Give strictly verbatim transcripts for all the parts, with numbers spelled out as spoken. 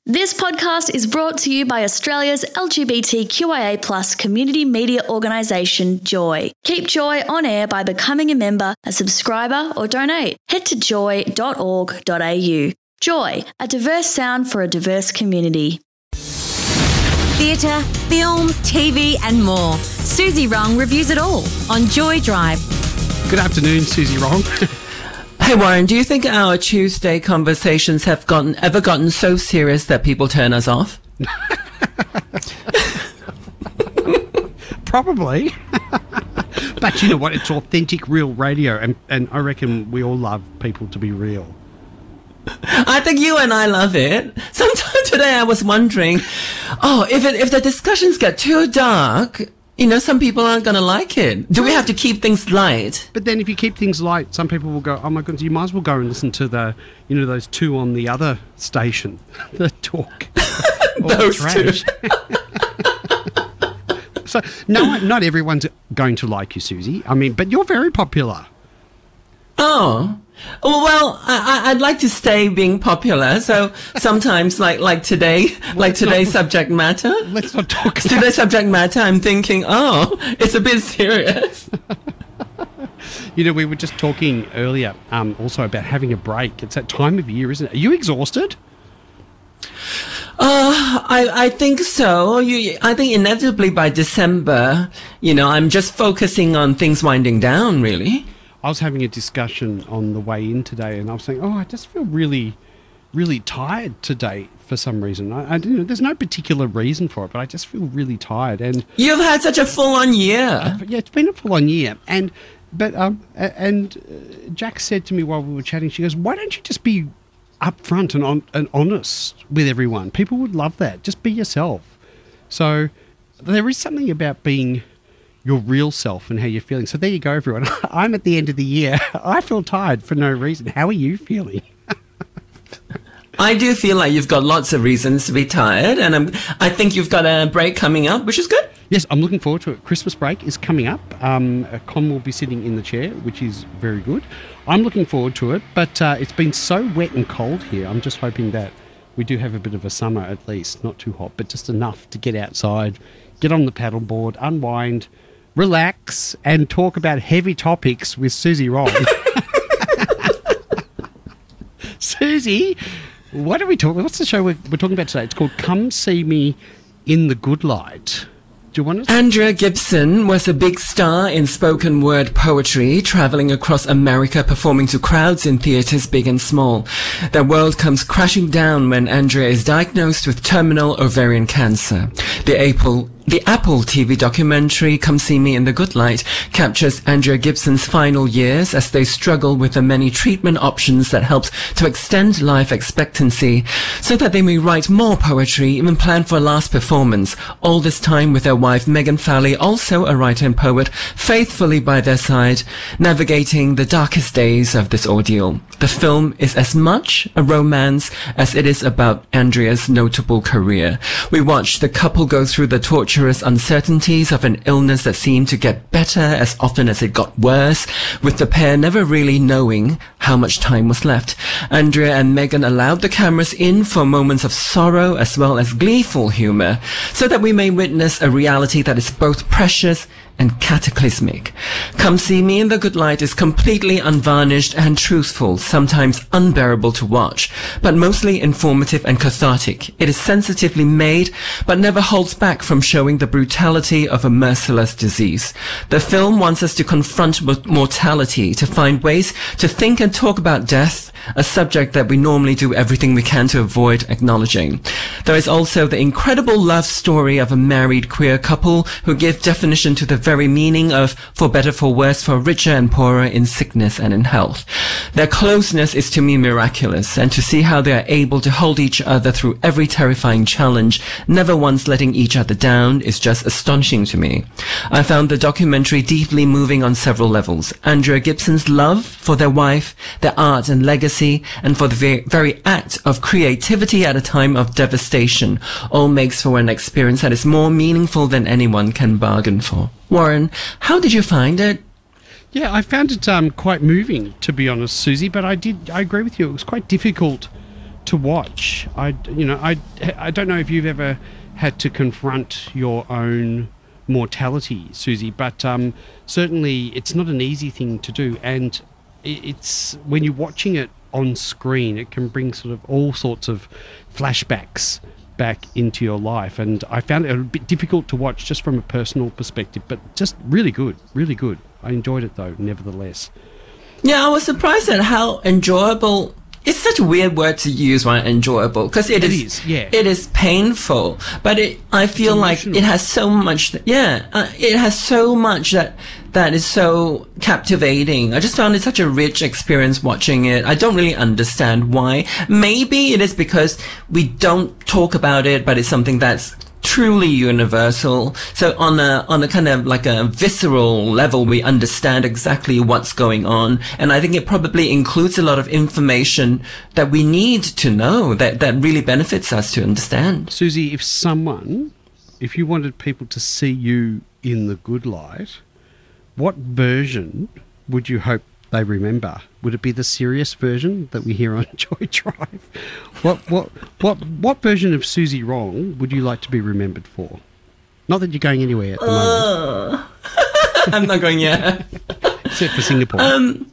This podcast is brought to you by Australia's L G B T Q I A plus community media organisation, Joy. Keep Joy on air by becoming a member, a subscriber or donate. Head to joy dot org dot a u. Joy, a diverse sound for a diverse community. Theatre, film, T V and more. Susie Wrong reviews it all on Joy Drive. Good afternoon, Susie Wrong. Hey Warren, do you think our Tuesday conversations have gotten ever gotten so serious that people turn us off? Probably. But you know what? It's authentic, real radio, and, and I reckon we all love people to be real. I think you and I love it. Sometime today I was wondering, oh, if it, if the discussions get too dark, you know, some people aren't going to like it. Do we have to keep things light? But then if you keep things light, some people will go, oh my goodness, you might as well go and listen to the, you know, those two on the other station that talk. Those two. So, no, not everyone's going to like you, Susie. I mean, but you're very popular. Oh. Well, I, I'd like to stay being popular. So sometimes, like like today, like today's not, subject matter. Let's not talk about today's subject matter. I'm thinking, oh, it's a bit serious. You know, we were just talking earlier, um, also about having a break. It's that time of year, isn't it? Are you exhausted? Uh, I, I think so. You, I think inevitably by December, you know, I'm just focusing on things winding down, really. I was having a discussion on the way in today, and I was saying, oh, I just feel really, really tired today for some reason. I, I you know, there's no particular reason for it, but I just feel really tired. And you've had such a full-on year. Uh, yeah, it's been a full-on year. And but um, and uh, Jack said to me while we were chatting, she goes, why don't you just be upfront and on and honest with everyone? People would love that. Just be yourself. So there is something about being your real self and how you're feeling. So there you go, everyone. I'm at the end of the year. I feel tired for no reason. How are you feeling? I do feel like you've got lots of reasons to be tired, and I'm, I think you've got a break coming up, which is good. Yes, I'm looking forward to it. Christmas break is coming up. Um, Con will be sitting in the chair, which is very good. I'm looking forward to it, but uh, it's been so wet and cold here. I'm just hoping that we do have a bit of a summer at least. Not too hot, but just enough to get outside, get on the paddleboard, unwind, relax, and talk about heavy topics with Susie Wrong. Susie, what are we talking? What's the show we're, we're talking about today? It's called Come See Me in the Good Light. Do you want to? Andrea Gibson was a big star in spoken word poetry, traveling across America, performing to crowds in theaters big and small. Their world comes crashing down when Andrea is diagnosed with terminal ovarian cancer. The Apple The Apple T V documentary Come See Me in the Good Light captures Andrea Gibson's final years as they struggle with the many treatment options that helps to extend life expectancy so that they may write more poetry, even plan for a last performance, all this time with their wife Megan Fowley, also a writer and poet, faithfully by their side, navigating the darkest days of this ordeal. The film is as much a romance as it is about Andrea's notable career. We watch the couple go through the torture uncertainties of an illness that seemed to get better as often as it got worse, with the pair never really knowing how much time was left. Andrea and Megan allowed the cameras in for moments of sorrow as well as gleeful humor, so that we may witness a reality that is both precious and cataclysmic. Come See Me in the Good Light is completely unvarnished and truthful, sometimes unbearable to watch, but mostly informative and cathartic. It is sensitively made, but never holds back from showing the brutality of a merciless disease. The film wants us to confront mortality, to find ways to think and talk about death, a subject that we normally do everything we can to avoid acknowledging. There is also the incredible love story of a married queer couple who give definition to the very meaning of for better for worse, for richer and poorer, in sickness and in health. Their closeness is to me miraculous, and to see how they are able to hold each other through every terrifying challenge, never once letting each other down, is just astonishing to me. I found the documentary deeply moving on several levels. Andrea Gibson's love for their wife, their art and legacy, and for the very, very act of creativity at a time of devastation, all makes for an experience that is more meaningful than anyone can bargain for. Warren, how did you find it? Yeah, I found it um, quite moving, to be honest, Susie, but I did, I agree with you. It was quite difficult to watch. I, you know, I, I don't know if you've ever had to confront your own mortality, Susie, but um, certainly it's not an easy thing to do. And it's when you're watching it on screen, it can bring sort of all sorts of flashbacks back into your life. And I found it a bit difficult to watch just from a personal perspective, but just really good, really good. I enjoyed it though, nevertheless. Yeah, I was surprised at how enjoyable. It's such a weird word to use, right? Enjoyable, because it, It is, is, yeah. it is painful, but it, I feel like emotional. it has so much, yeah, uh, it has so much that, that is so captivating. I just found it such a rich experience watching it. I don't really understand why. Maybe it is because we don't talk about it, but it's something that's truly universal. So on a on a kind of like a visceral level, we understand exactly what's going on, and I think it probably includes a lot of information that we need to know that that really benefits us to understand. Susie, if someone, if you wanted people to see you in the good light, what version would you hope they remember? Would it be the serious version that we hear on Joy Drive? What what what what version of Susie Wrong would you like to be remembered for? Not that you're going anywhere at the moment. Uh, I'm not going yet. Except for Singapore. Um,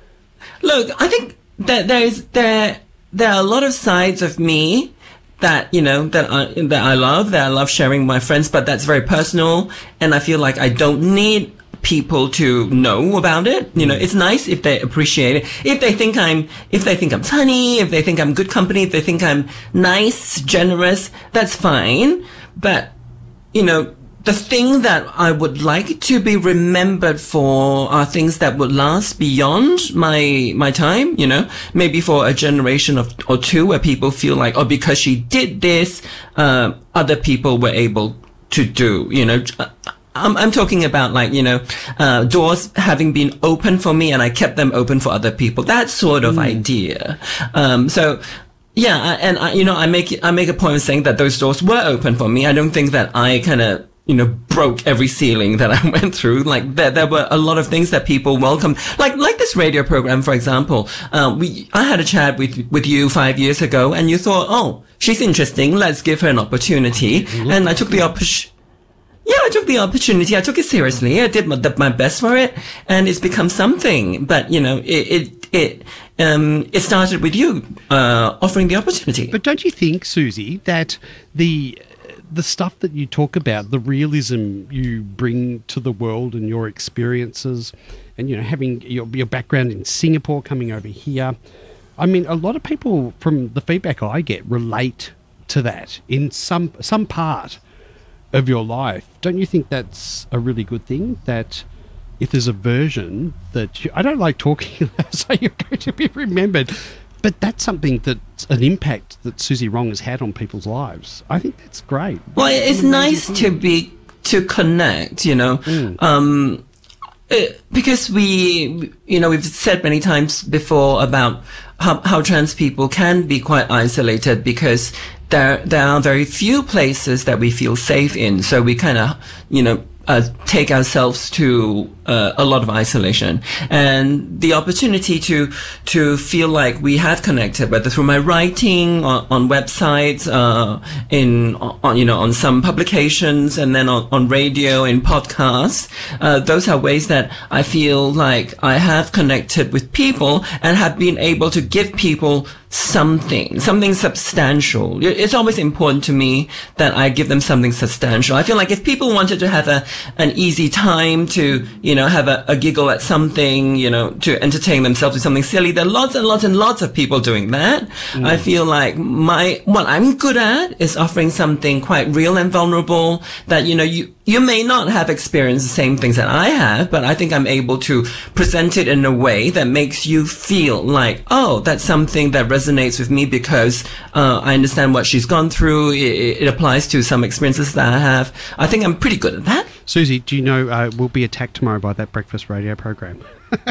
look, I think that there's there there are a lot of sides of me that you know that I that I love that I love sharing with my friends, but that's very personal, and I feel like I don't need people to know about it. You know, it's nice if they appreciate it. If they think I'm, if they think I'm funny, if they think I'm good company, if they think I'm nice, generous, that's fine. But, you know, the thing that I would like to be remembered for are things that would last beyond my, my time, you know, maybe for a generation of, or two where people feel like, oh, because she did this, uh, other people were able to do, you know, I'm, I'm talking about like, you know, uh, doors having been open for me and I kept them open for other people. That sort of mm. idea. Um, so yeah. I, and I, you know, I make, I make a point of saying that those doors were open for me. I don't think that I kind of, you know, broke every ceiling that I went through. Like there, there were a lot of things that people welcomed. Like, like this radio program, for example. Uh, we, I had a chat with, with you five years ago and you thought, oh, she's interesting. Let's give her an opportunity. Mm-hmm. And I took the opportunity. Yeah, I took the opportunity. I took it seriously. I did my, my best for it, and it's become something. But you know, it it it um it started with you uh, offering the opportunity. But don't you think, Susie, that the the stuff that you talk about, the realism you bring to the world and your experiences, and you know, having your your background in Singapore, coming over here, I mean, a lot of people from the feedback I get relate to that in some some part of your life. Don't you think that's a really good thing? That if there's a version that you, I don't like talking so you're going to be remembered, but that's something that's an impact that Susie Wrong has had on people's lives. I think that's great. Well, it's nice to be to connect, you know, mm. um, it, because we, you know, we've said many times before about how, how trans people can be quite isolated because there there are very few places that we feel safe in. So we kind of, you know, uh, take ourselves to uh, a lot of isolation, and the opportunity to to feel like we have connected, whether through my writing on, on websites, uh, in on you know on some publications, and then on, on radio, in podcasts. Uh, those are ways that I feel like I have connected with people and have been able to give people something, something substantial. It's always important to me that I give them something substantial. I feel like if people wanted to have a an easy time to, you know, have a, a giggle at something, you know, to entertain themselves with something silly, there are lots and lots and lots of people doing that. Mm. I feel like my, what I'm good at is offering something quite real and vulnerable that, you know, you, you may not have experienced the same things that I have, but I think I'm able to present it in a way that makes you feel like, oh, that's something that resonates with me because uh, I understand what she's gone through. It, it applies to some experiences that I have. I think I'm pretty good at that. Susie, do you know uh, we'll be attacked tomorrow by that breakfast radio program?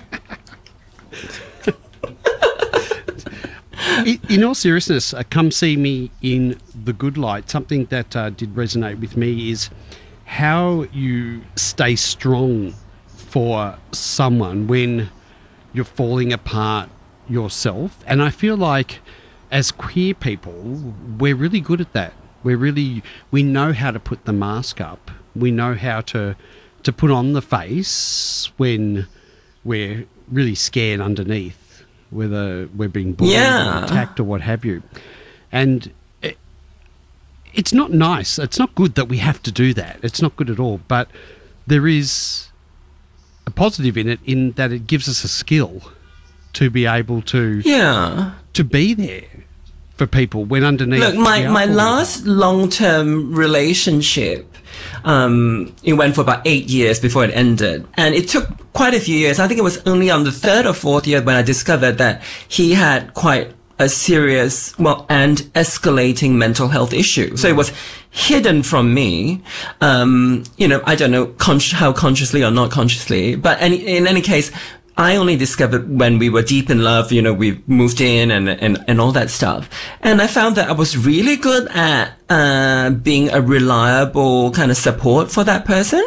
In all seriousness, uh, come see me in the good light. Something that uh, did resonate with me is how you stay strong for someone when you're falling apart yourself. And I feel like as queer people, we're really good at that. We're really, we know how to put the mask up. We know how to to put on the face when we're really scared underneath, whether we're being bullied Yeah. or attacked or what have you. And it, it's not nice. It's not good that we have to do that. It's not good at all. But there is a positive in it, in that it gives us a skill to be able to Yeah. to be there for people when underneath. Look, my, we are my falling last apart. long-term relationship, um, it went for about eight years before it ended. And it took quite a few years. I think it was only on the third or fourth year when I discovered that he had quite a serious, well, and escalating mental health issue. So it was hidden from me. Um, you know, I don't know con- how consciously or not consciously, but any, in any case, I only discovered when we were deep in love, you know, we moved in and, and, and all that stuff. And I found that I was really good at, uh, being a reliable kind of support for that person.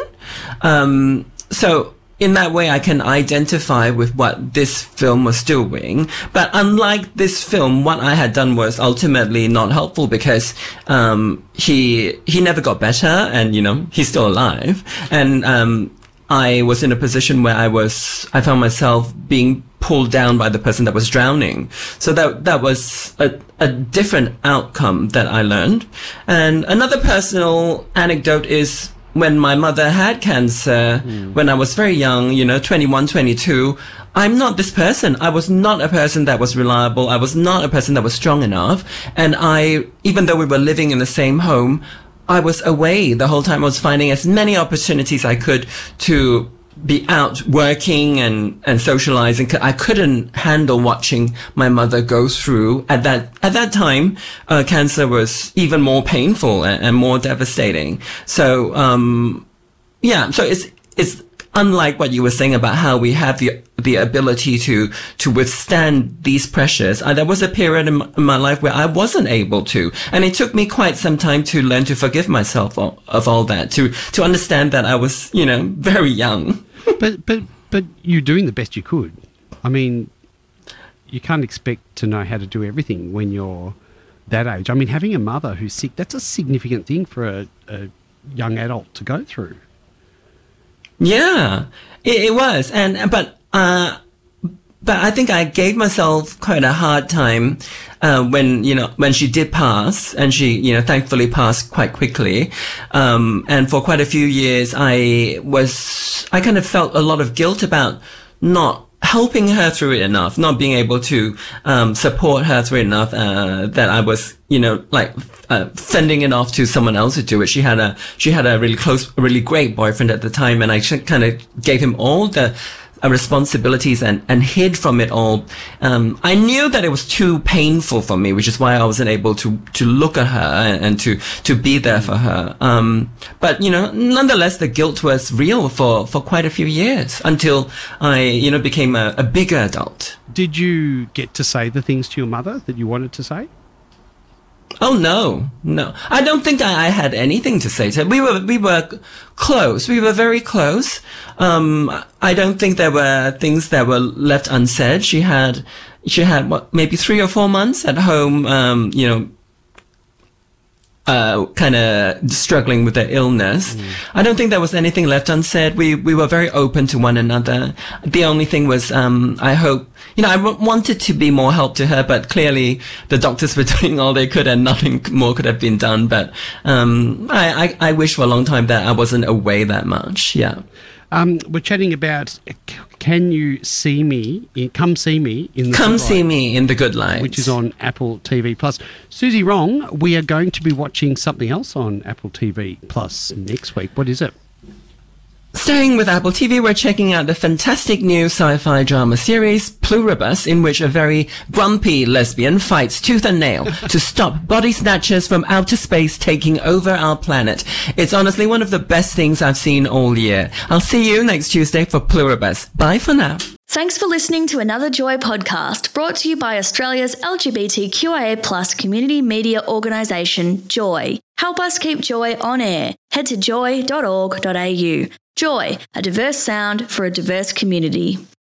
Um, so in that way, I can identify with what this film was doing. But unlike this film, what I had done was ultimately not helpful because, um, he, he never got better and, you know, he's still alive. And, um, I was in a position where I was, I found myself being pulled down by the person that was drowning. So that, that was a, a different outcome that I learned. And another personal anecdote is when my mother had cancer, mm. when I was very young, you know, twenty-one, twenty-two, I'm not this person. I was not a person that was reliable. I was not a person that was strong enough. And I, even though we were living in the same home, I was away the whole time. I was finding as many opportunities I could to be out working and, and socializing. I couldn't handle watching my mother go through. At that, at that time, uh, cancer was even more painful and, and more devastating. So, um, yeah, so it's, it's unlike what you were saying about how we have the, the ability to, to withstand these pressures. Uh, there was a period in my, in my life where I wasn't able to. And it took me quite some time to learn to forgive myself of, of all that, to, to understand that I was, you know, very young. But, but, but you're doing the best you could. I mean, you can't expect to know how to do everything when you're that age. I mean, having a mother who's sick, that's a significant thing for a, a young adult to go through. Yeah, it, it was. And, but, uh, but I think I gave myself quite a hard time, uh, when, you know, when she did pass, and she, you know, thankfully passed quite quickly. Um, and for quite a few years, I was, I kind of felt a lot of guilt about not helping her through it enough, not being able to, um, support her through it enough, uh, that I was, you know, like, uh, fending it off to someone else to do it. She had a, she had a really close, a really great boyfriend at the time, and I kind of gave him all the uh, responsibilities and, and hid from it all. Um, I knew that it was too painful for me, which is why I wasn't able to, to look at her and, and to, to be there for her. Um, but, you know, nonetheless, the guilt was real for, for quite a few years until I, you know, became a, a bigger adult. Did you get to say the things to your mother that you wanted to say? Oh no, no. I don't think I, I had anything to say to her. We were, we were close. We were very close. Um, I don't think there were things that were left unsaid. She had, she had what, maybe three or four months at home, um, you know, uh, kind of struggling with their illness. Mm. I don't think there was anything left unsaid. We, we were very open to one another. The only thing was, um, I hope, you know, I w- wanted to be more help to her, but clearly the doctors were doing all they could and nothing more could have been done. But, um, I, I, I wish for a long time that I wasn't away that much. Yeah. Um, we're chatting about Can You See Me, in, Come See Me in the Come Good See Light, Me in the Good Light, which is on Apple T V Plus. Susie Wrong, we are going to be watching something else on Apple T V Plus next week. What is it? Staying with Apple T V, we're checking out the fantastic new sci-fi drama series, Pluribus, in which a very grumpy lesbian fights tooth and nail to stop body snatchers from outer space taking over our planet. It's honestly one of the best things I've seen all year. I'll see you next Tuesday for Pluribus. Bye for now. Thanks for listening to another Joy podcast brought to you by Australia's L G B T Q I A plus community media organisation, Joy. Help us keep Joy on air. Head to joy dot org dot a u. Joy, a diverse sound for a diverse community.